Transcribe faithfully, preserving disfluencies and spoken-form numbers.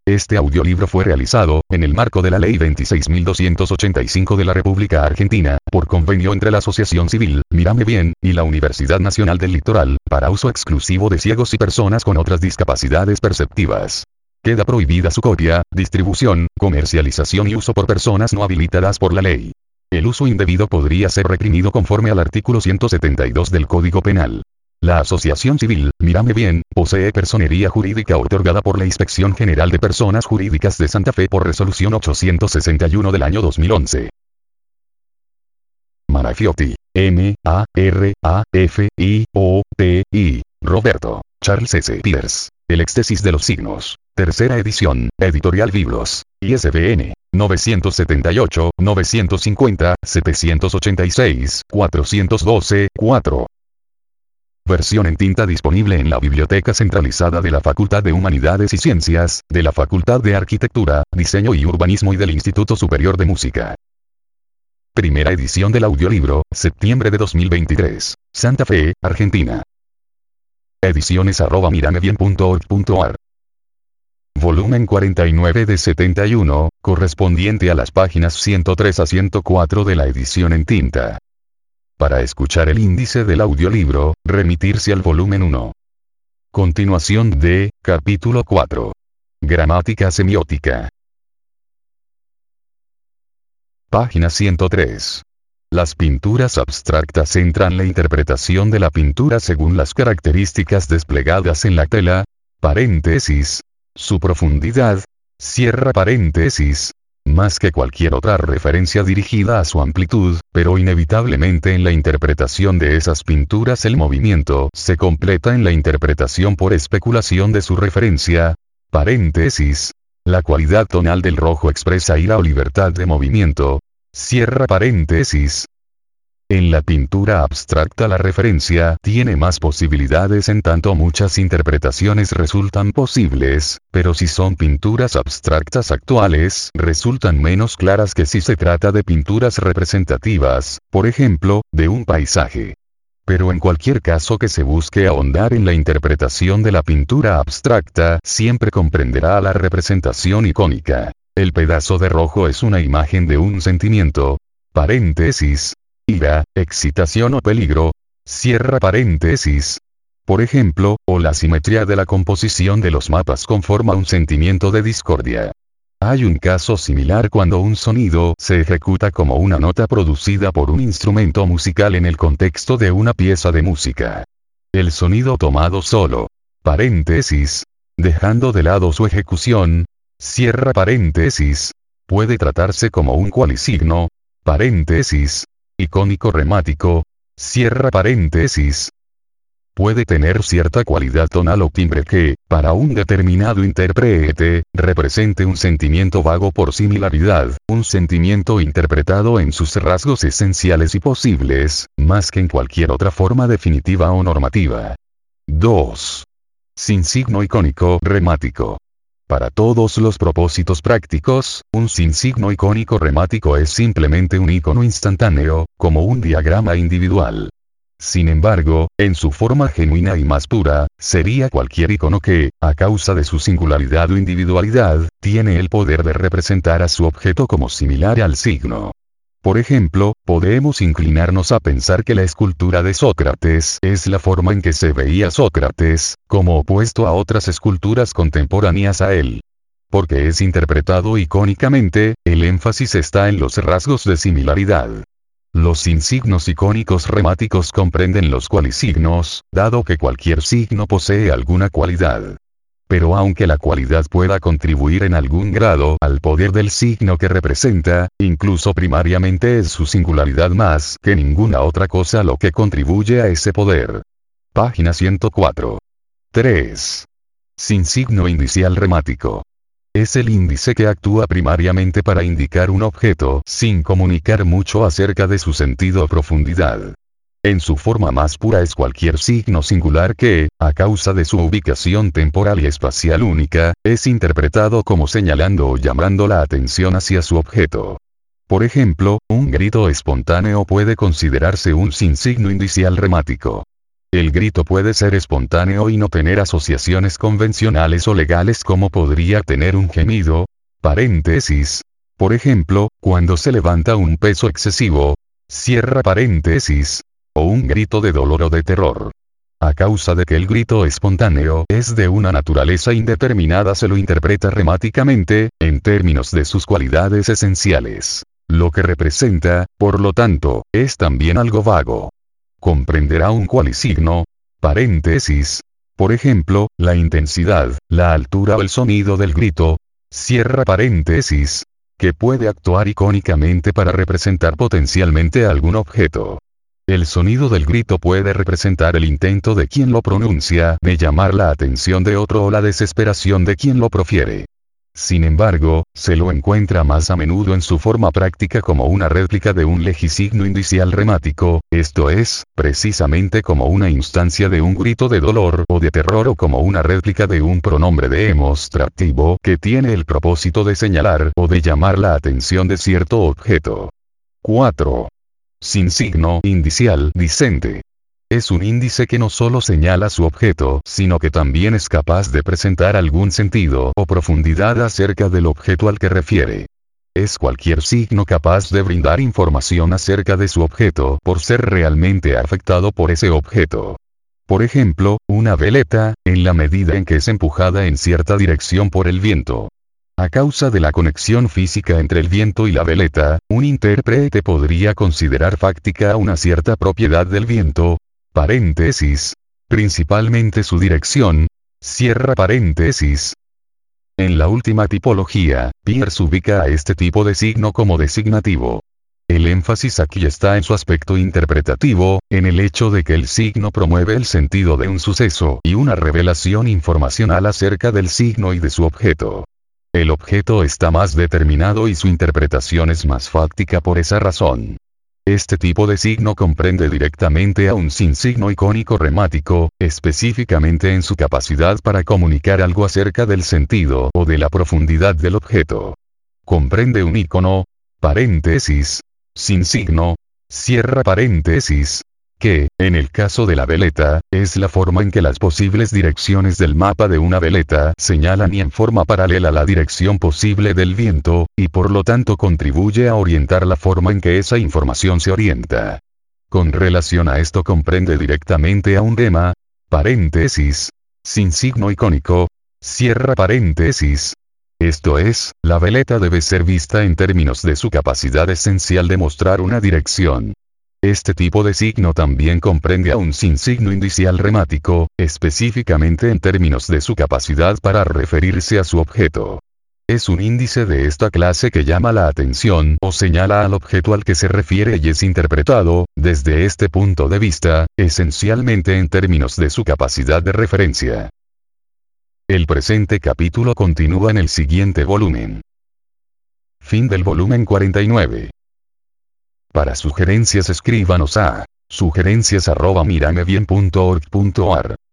Este audiolibro fue realizado, en el marco de la Ley veintiséis mil doscientos ochenta y cinco de la República Argentina, por convenio entre la Asociación Civil, Mírame Bien, y la Universidad Nacional del Litoral, para uso exclusivo de ciegos y personas con otras discapacidades perceptivas. Queda prohibida su copia, distribución, comercialización y uso por personas no habilitadas por la ley. El uso indebido podría ser reprimido conforme al artículo ciento setenta y dos del Código Penal. La Asociación Civil, Mírame Bien, posee personería jurídica otorgada por la Inspección General de Personas Jurídicas de Santa Fe por resolución ochocientos sesenta y uno del año dos mil once. Marafiotti. M. A. R. A. F. I. O. T. I. Roberto. Charles S. Peters. El éxtasis de los signos. Tercera edición. Editorial Biblos. I S B N. novecientos setenta y ocho, novecientos cincuenta, setecientos ochenta y seis, cuatrocientos doce, cuatro. Versión en tinta disponible en la Biblioteca Centralizada de la Facultad de Humanidades y Ciencias, de la Facultad de Arquitectura, Diseño y Urbanismo y del Instituto Superior de Música. Primera edición del audiolibro, septiembre de dos mil veintitrés. Santa Fe, Argentina. Ediciones arroba miramebien punto org punto ar. Volumen cuarenta y nueve de setenta y uno, correspondiente a las páginas ciento tres a ciento cuatro de la edición en tinta. Para escuchar el índice del audiolibro, remitirse al volumen uno. Continuación de, capítulo cuatro. Gramática semiótica. Página ciento tres. Las pinturas abstractas centran la interpretación de la pintura según las características desplegadas en la tela, paréntesis, su profundidad, cierra paréntesis, más que cualquier otra referencia dirigida a su amplitud, pero inevitablemente en la interpretación de esas pinturas el movimiento se completa en la interpretación por especulación de su referencia, paréntesis, la cualidad tonal del rojo expresa ira o libertad de movimiento, cierra paréntesis. En la pintura abstracta la referencia tiene más posibilidades en tanto muchas interpretaciones resultan posibles, pero si son pinturas abstractas actuales resultan menos claras que si se trata de pinturas representativas, por ejemplo, de un paisaje. Pero en cualquier caso que se busque ahondar en la interpretación de la pintura abstracta, siempre comprenderá la representación icónica. El pedazo de rojo es una imagen de un sentimiento, paréntesis, ira, excitación o peligro, cierra paréntesis. Por ejemplo, o la simetría de la composición de los mapas conforma un sentimiento de discordia. Hay un caso similar cuando un sonido se ejecuta como una nota producida por un instrumento musical en el contexto de una pieza de música. El sonido tomado solo, paréntesis, dejando de lado su ejecución, cierra paréntesis, puede tratarse como un cualisigno, paréntesis, icónico remático, cierra paréntesis. Puede tener cierta cualidad tonal o timbre que, para un determinado intérprete, represente un sentimiento vago por similaridad, un sentimiento interpretado en sus rasgos esenciales y posibles, más que en cualquier otra forma definitiva o normativa. dos. Sin signo icónico remático. Para todos los propósitos prácticos, un sinsigno icónico remático es simplemente un icono instantáneo, como un diagrama individual. Sin embargo, en su forma genuina y más pura, sería cualquier icono que, a causa de su singularidad o individualidad, tiene el poder de representar a su objeto como similar al signo. Por ejemplo, podemos inclinarnos a pensar que la escultura de Sócrates es la forma en que se veía Sócrates, como opuesto a otras esculturas contemporáneas a él. Porque es interpretado icónicamente, el énfasis está en los rasgos de similaridad. Los insignos icónicos remáticos comprenden los cualisignos, dado que cualquier signo posee alguna cualidad. Pero aunque la cualidad pueda contribuir en algún grado al poder del signo que representa, incluso primariamente es su singularidad más que ninguna otra cosa lo que contribuye a ese poder. Página ciento cuatro. tres. Sin signo indicial remático. Es el índice que actúa primariamente para indicar un objeto sin comunicar mucho acerca de su sentido o profundidad. En su forma más pura es cualquier signo singular que, a causa de su ubicación temporal y espacial única, es interpretado como señalando o llamando la atención hacia su objeto. Por ejemplo, un grito espontáneo puede considerarse un sinsigno indicial remático. El grito puede ser espontáneo y no tener asociaciones convencionales o legales como podría tener un gemido. Paréntesis. Por ejemplo, cuando se levanta un peso excesivo. Cierra paréntesis. O un grito de dolor o de terror. A causa de que el grito espontáneo es de una naturaleza indeterminada, se lo interpreta remáticamente, en términos de sus cualidades esenciales. Lo que representa, por lo tanto, es también algo vago. Comprenderá un cualisigno, paréntesis. Por ejemplo, la intensidad, la altura o el sonido del grito, cierra paréntesis, que puede actuar icónicamente para representar potencialmente algún objeto. El sonido del grito puede representar el intento de quien lo pronuncia de llamar la atención de otro o la desesperación de quien lo profiere. Sin embargo, se lo encuentra más a menudo en su forma práctica como una réplica de un legisigno indicial remático, esto es, precisamente como una instancia de un grito de dolor o de terror, o como una réplica de un pronombre demostrativo que tiene el propósito de señalar o de llamar la atención de cierto objeto. cuatro. Sin signo indicial dicente. Es un índice que no solo señala su objeto, sino que también es capaz de presentar algún sentido o profundidad acerca del objeto al que refiere. Es cualquier signo capaz de brindar información acerca de su objeto por ser realmente afectado por ese objeto. Por ejemplo, una veleta, en la medida en que es empujada en cierta dirección por el viento. A causa de la conexión física entre el viento y la veleta, un intérprete podría considerar fáctica una cierta propiedad del viento, paréntesis, principalmente su dirección, cierra paréntesis. En la última tipología, Peirce ubica a este tipo de signo como designativo. El énfasis aquí está en su aspecto interpretativo, en el hecho de que el signo promueve el sentido de un suceso y una revelación informacional acerca del signo y de su objeto. El objeto está más determinado y su interpretación es más fáctica por esa razón. Este tipo de signo comprende directamente a un sinsigno icónico remático, específicamente en su capacidad para comunicar algo acerca del sentido o de la profundidad del objeto. Comprende un icono, paréntesis, sinsigno, cierra paréntesis, que, en el caso de la veleta, es la forma en que las posibles direcciones del mapa de una veleta señalan y en forma paralela la dirección posible del viento, y por lo tanto contribuye a orientar la forma en que esa información se orienta. Con relación a esto comprende directamente a un lema, paréntesis, sin signo icónico, cierra paréntesis. Esto es, la veleta debe ser vista en términos de su capacidad esencial de mostrar una dirección. Este tipo de signo también comprende a un sinsigno indicial remático, específicamente en términos de su capacidad para referirse a su objeto. Es un índice de esta clase que llama la atención o señala al objeto al que se refiere y es interpretado, desde este punto de vista, esencialmente en términos de su capacidad de referencia. El presente capítulo continúa en el siguiente volumen. Fin del volumen cuarenta y nueve. Para sugerencias escríbanos a sugerencias arroba miramebien punto org punto ar.